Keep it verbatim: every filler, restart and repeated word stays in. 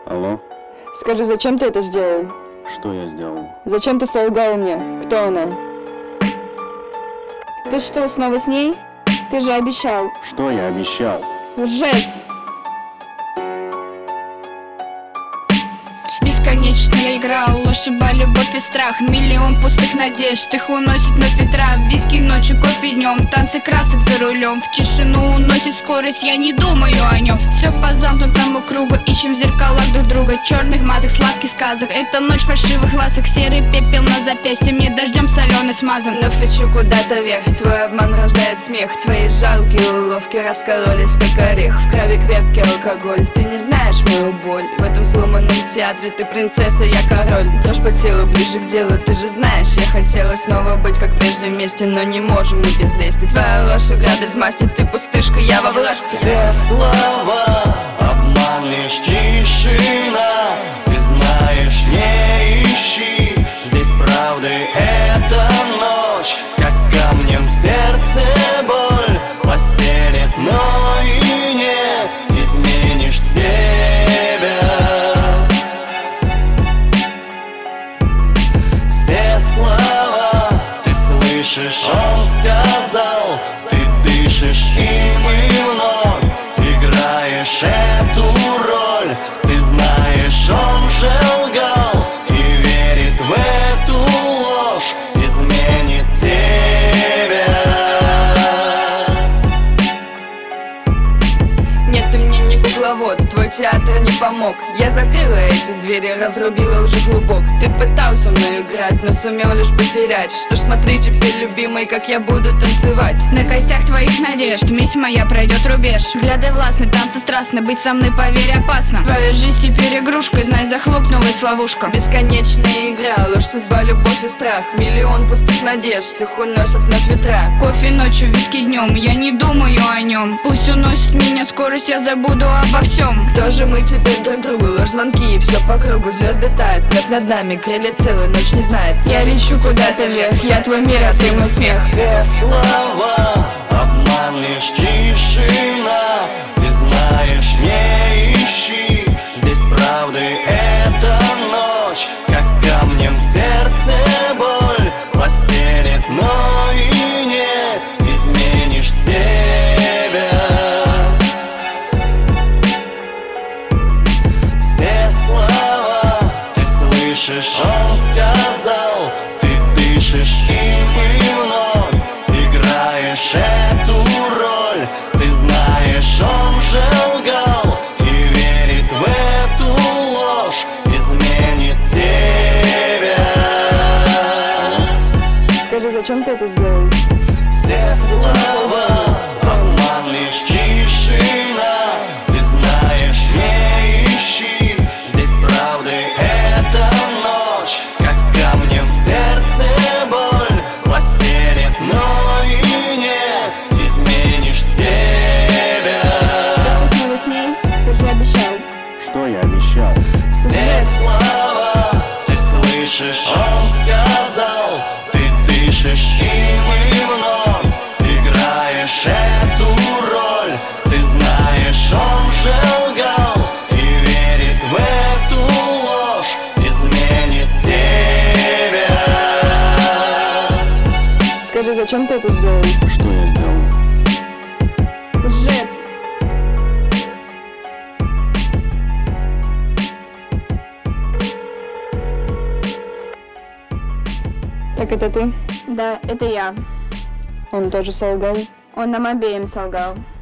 Алло? Скажи, зачем ты это сделал? Что я сделал? Зачем ты солгал мне? Кто она? Ты что, снова с ней? Ты же обещал. Что я обещал? Лжец! Бесконечная игра, ложь, судьба, любовь и страх. Миллион пустых надежд, их уносит на ветра. Виски ночью, кофе днем, танцы красок за рулем. В тишину уносит скорость, я не думаю о нем. Все по замкнутому кругу, ищем в зеркалах друг друга. Черных масок, сладких сказок, это ночь фальшивых ласок. Серый пепел на запястье, мне дождем соленый смазан. Вновь лечу куда-то вверх, твой обман рождает смех. Твои жалкие уловки раскололись, как орех. В крови крепкий алкоголь, ты не знаешь мою боль. В этом сломанном театре ты принцесса, я король. Дрожь по телу, ближе к делу, ты же знаешь, я хотела снова быть как прежде вместе, но не можем мы без лести. Твоя ложь, игра без масти, ты пустышка, я во власти. Все слова, обман, лишь тишина. Ты знаешь, не ищи здесь правды, это ночь. Как камнем в сердце боль поселит, но и не изменишь себя. Все слова ты слышишь, он сказал, ты дышишь им и вновь играешь эту роль. Ты знаешь, он же лгал и верит в эту ложь, изменит тебя. Нет, ты мне не кукловод, твой театр не помог. Я закрыла эти двери, разрубила уже клубок. Ты пытался мной играть, но сумел лишь потерять. Что ж, смотри теперь, любимый, как я буду танцевать. На костях твоих надежд месть моя пройдет рубеж. Взгляды властны, танцы страстны, быть со мной, поверь, опасно. Твоя жизнь теперь игрушка, знай, захлопнулась ловушка. Бесконечная игра, ложь, судьба, любовь и страх. Миллион пустых надежд, их уносят на ветра. Кофе ночью, виски днем, я не думаю о нем. Пусть уносит меня скорость, я забуду обо всем. Кто же мы теперь друг другу? Ложь, звонки и все по кругу. Звезды тают, над над нами, крылья целую ночь не знает. Я лечу куда-то вверх, я твой мир, а ты мой смех. Все слова, обман, лишь тишина. Ты знаешь, не ищи здесь правды, это ночь. Как камнем в сердце боль поселит, но и не изменишь себя. Все слова ты слышишь, он сказал, ты дышишь им и вновь играешь эту роль. Ты знаешь, он же лгал и верит в эту ложь, изменит тебя. Скажи, зачем ты это сделал? Все слова, обман, лишь тишина. Ты знаешь, не ищи здесь правды, это ночь. Как камнем в сердце боль поселит, но и не изменишь себя. Ты снова с ней? Ты же обещал. Что я обещал? Все слова ты слышишь, он сказал, ты дышишь им и вновь играешь эту роль. Ты знаешь, он же лгал и верит в эту ложь, изменит тебя. Скажи, зачем ты это сделал? Что я сделал? Лжец! Так это ты? Да, это я. Он тоже солгал? Он нам обеим солгал.